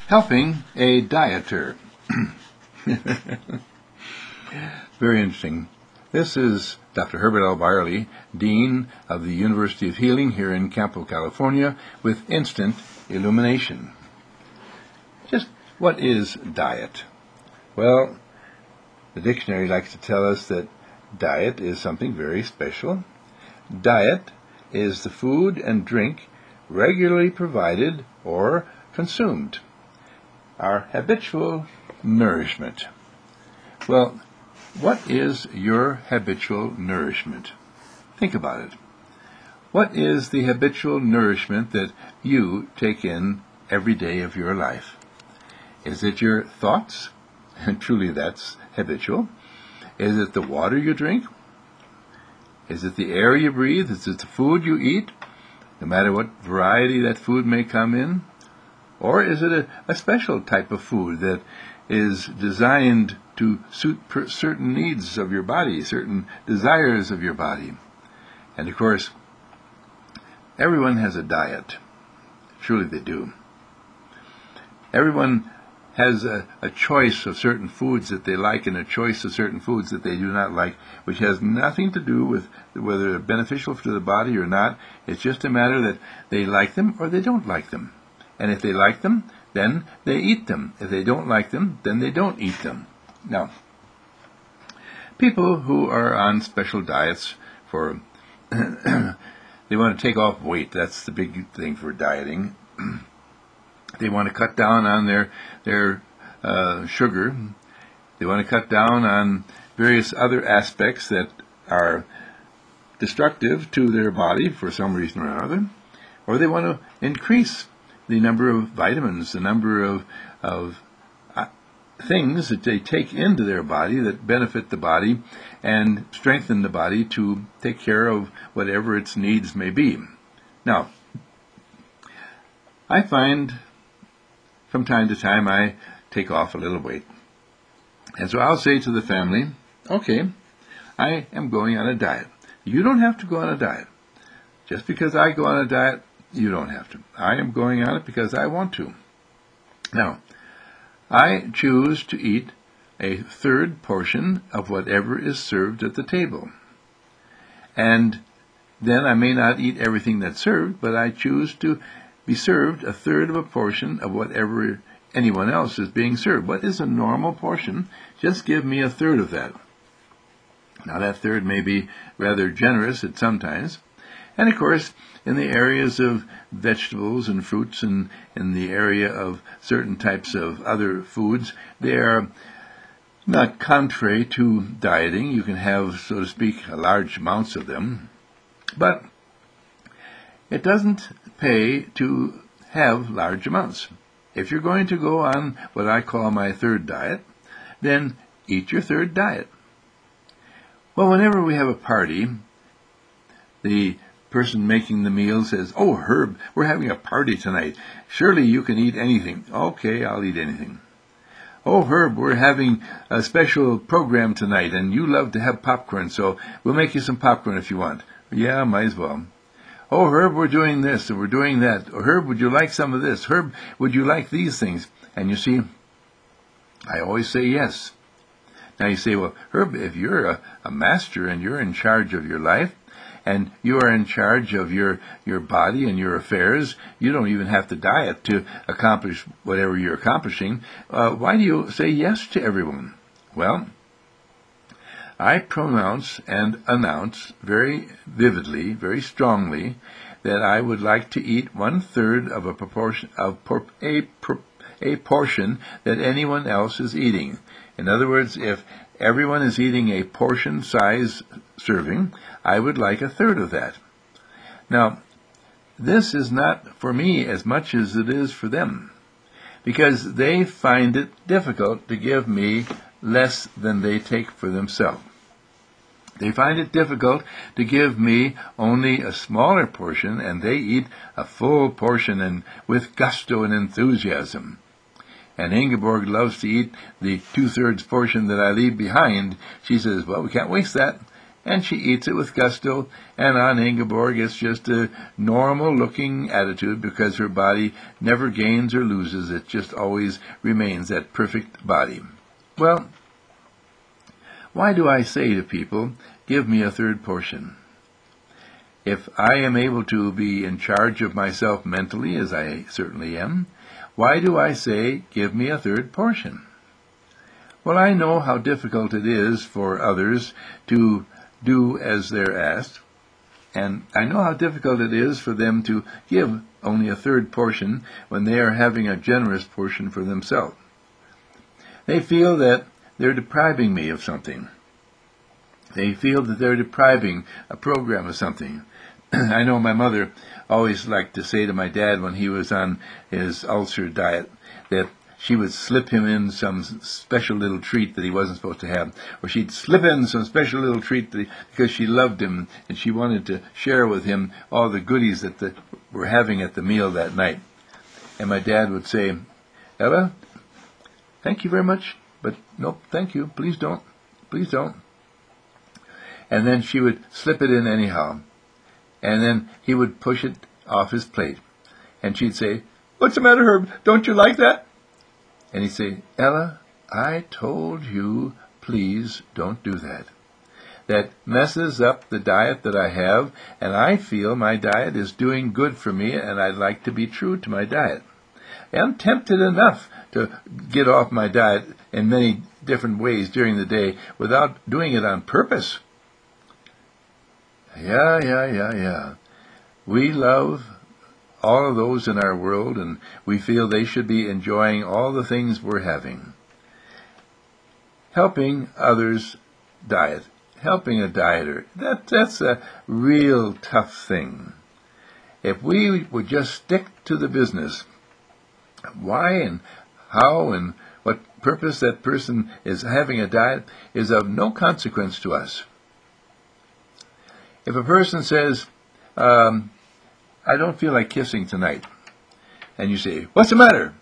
Helping a dieter. Very interesting. This is Dr. Herbert L. Byerly, Dean of the University of Healing here in Campo, California, with instant illumination. Just what is diet? Well, the dictionary likes to tell us that diet is something very special. Diet is the food and drink regularly provided or consumed. Our habitual nourishment. Well, what is your habitual nourishment? Think about it. What is the habitual nourishment that you take in every day of your life? Is it your thoughts? And truly that's habitual. Is it the water you drink? Is it the air you breathe? Is it the food you eat, no matter what variety that food may come in? Or is it a special type of food that is designed to suit certain needs of your body, certain desires of your body? And of course, everyone has a diet. Truly they do. Everyone has a choice of certain foods that they like and a choice of certain foods that they do not like, which has nothing to do with whether they're beneficial to the body or not. It's just a matter that they like them or they don't like them. And if they like them, then they eat them. If they don't like them, then they don't eat them. Now, people who are on special diets for, they want to take off weight. That's the big thing for dieting. They want to cut down on their sugar. They want to cut down on various other aspects that are destructive to their body for some reason or another. Or they want to increase the number of vitamins, the number of things that they take into their body that benefit the body and strengthen the body to take care of whatever its needs may be. Now, I find from time to time I take off a little weight. And so I'll say to the family, okay, I am going on a diet. You don't have to go on a diet. Just because I go on a diet, you don't have to. I am going on it because I want to. Now, I choose to eat a third portion of whatever is served at the table. And then I may not eat everything that's served, but I choose to be served a third of a portion of whatever anyone else is being served. What is a normal portion? Just give me a third of that. Now, that third may be rather generous at some times. And of course, in the areas of vegetables and fruits and in the area of certain types of other foods, they are not contrary to dieting. You can have, so to speak, large amounts of them. But it doesn't pay to have large amounts. If you're going to go on what I call my third diet, then eat your third diet. Well, whenever we have a party, the person making the meal says, "Oh, Herb, we're having a party tonight. Surely you can eat anything." Okay, I'll eat anything. "Oh, Herb, we're having a special program tonight, and you love to have popcorn, so we'll make you some popcorn if you want." Yeah, might as well. "Oh, Herb, we're doing this, and we're doing that. Or, Herb, would you like some of this? Herb, would you like these things?" And you see, I always say yes. Now you say, "Well, Herb, if you're a master and you're in charge of your life, and you are in charge of your body and your affairs, you don't even have to diet to accomplish whatever you're accomplishing. Why do you say yes to everyone?" Well, I pronounce and announce very vividly, very strongly, that I would like to eat 1/3 of a portion that anyone else is eating. In other words, if everyone is eating a portion size serving, I would like 1/3 of that. Now, this is not for me as much as it is for them, because they find it difficult to give me less than they take for themselves. They find it difficult to give me only a smaller portion, and they eat a full portion and with gusto and enthusiasm. And Ingeborg loves to eat the 2/3 portion that I leave behind. She says, "Well, we can't waste that." and she eats it with gusto, and Aunt Ingeborg gets just a normal-looking attitude because her body never gains or loses. It just always remains that perfect body. Well, why do I say to people, give me a third portion? If I am able to be in charge of myself mentally, as I certainly am, why do I say, give me a third portion? Well, I know how difficult it is for others to do as they're asked, and I know how difficult it is for them to give only a third portion when they are having a generous portion for themselves. They feel that they're depriving me of something. They feel that they're depriving a program of something. I know my mother always liked to say to my dad when he was on his ulcer diet that she would slip him in some special little treat that he wasn't supposed to have, or she'd slip in some special little treat because she loved him and she wanted to share with him all the goodies that we're having at the meal that night. And my dad would say, Ella, thank you very much, but no, thank you, please don't, please don't. And then she would slip it in anyhow. And then he would push it off his plate. And she'd say, what's the matter, Herb? Don't you like that? And he'd say, Ella, I told you, please don't do that. That messes up the diet that I have, and I feel my diet is doing good for me, and I'd like to be true to my diet. I'm tempted enough to get off my diet in many different ways during the day without doing it on purpose. Yeah. We love all of those in our world, and we feel they should be enjoying all the things we're having. Helping others diet, helping a dieter, that's a real tough thing. If we would just stick to the business, why and how and what purpose that person is having a diet is of no consequence to us. If a person says, I don't feel like kissing tonight, and you say, what's the matter?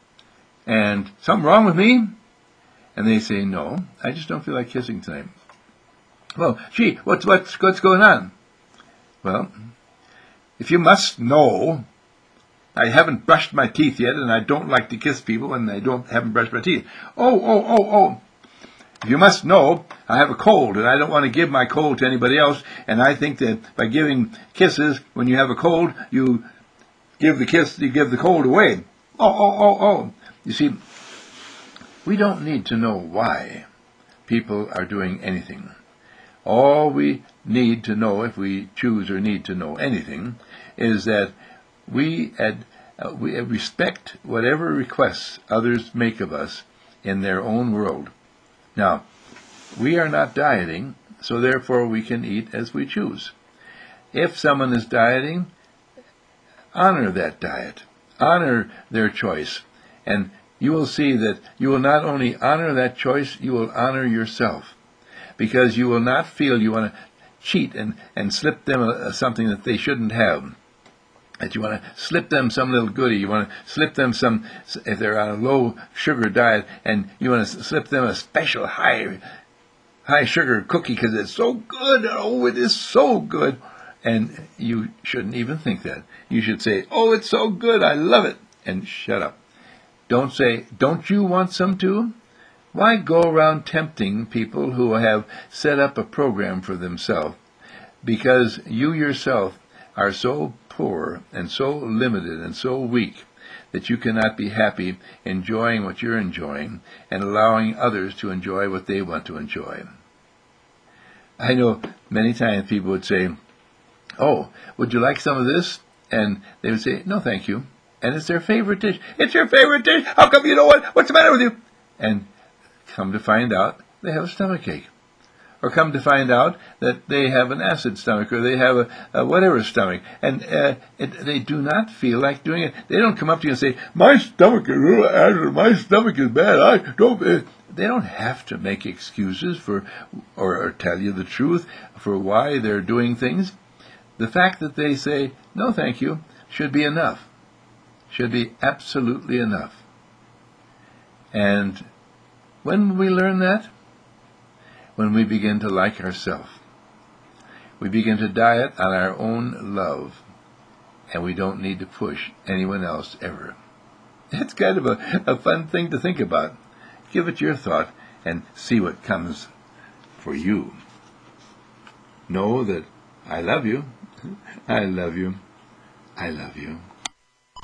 And something wrong with me? And they say, no, I just don't feel like kissing tonight. Well, gee, what's going on? Well, if you must know, I haven't brushed my teeth yet, and I don't like to kiss people, and I haven't brushed my teeth. Oh. If you must know, I have a cold, and I don't want to give my cold to anybody else, and I think that by giving kisses, when you have a cold, you give the cold away. Oh. You see, we don't need to know why people are doing anything. All we need to know, if we choose or need to know anything, is that we respect whatever requests others make of us in their own world. Now, we are not dieting, so therefore we can eat as we choose. If someone is dieting, honor that diet. Honor their choice. And you will see that you will not only honor that choice, you will honor yourself. Because you will not feel you want to cheat and slip them something that they shouldn't have. That you want to slip them some little goodie. You want to slip them some, if they're on a low sugar diet, and you want to slip them a special high sugar cookie because it's so good. Oh, it is so good. And you shouldn't even think that. You should say, oh, it's so good. I love it. And shut up. Don't say, don't you want some too? Why go around tempting people who have set up a program for themselves? Because you yourself are so poor and so limited and so weak that you cannot be happy enjoying what you're enjoying and allowing others to enjoy what they want to enjoy. I know many times people would say, oh, would you like some of this? And they would say, no, thank you. And it's their favorite dish. It's your favorite dish? How come you know what? What's the matter with you? And come to find out, they have a stomachache. Or come to find out that they have an acid stomach, or they have a whatever stomach, and they do not feel like doing it. They don't come up to you and say, my stomach is bad. I don't. They don't have to make excuses for, or tell you the truth for why they're doing things. The fact that they say, no, thank you, should be enough. Should be absolutely enough. And when we learn that, when we begin to like ourselves, We begin to diet on our own love, and we don't need to push anyone else ever. It's kind of a fun thing to think about. Give it your thought and see what comes for you. Know that I love you. I love you. I love you.